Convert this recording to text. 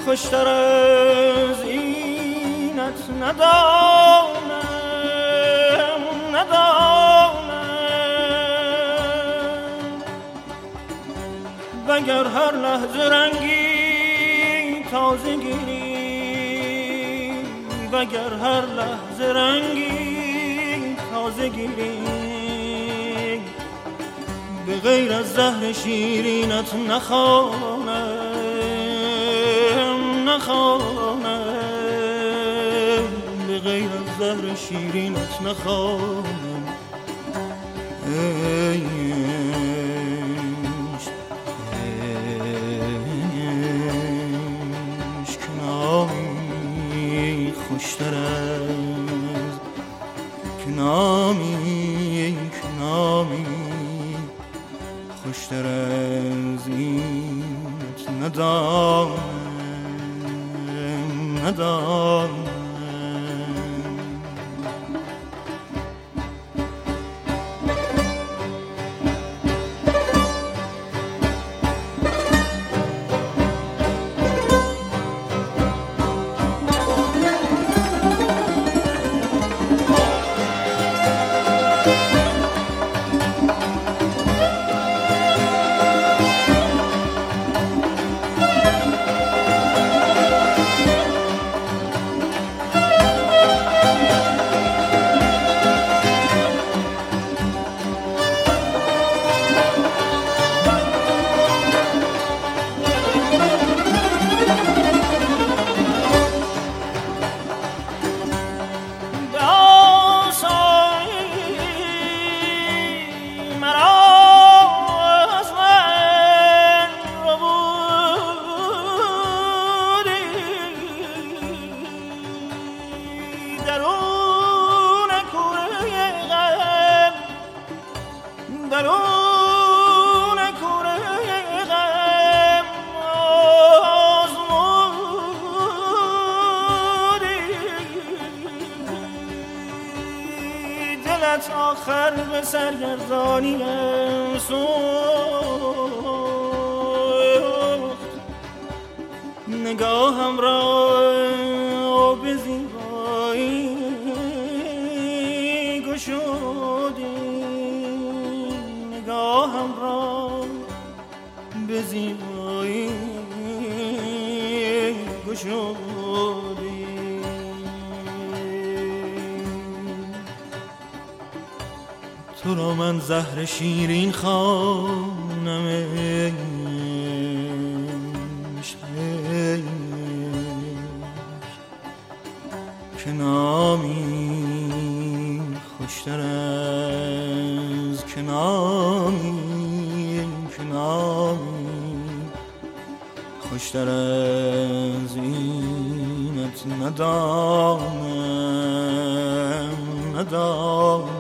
خوشتر از اینت ندانم وگر هر لحظه رنگی تازه گیری وگر هر لحظه رنگی تازه گیری به غیر از زهر شیرینت نخوانم به غیر از زهر شیرینت نخوانم کنامی خوشتر از کنامی خوشتر از اینت ندانم آخر به سرگردانیم سوخت نگاهم را به زیبایی گشودی نگاهم را به زیبایی گشودی تو را من زهر شیرین خوانم کنامی خوشتر از کنامی خوشتر از اینت ندانم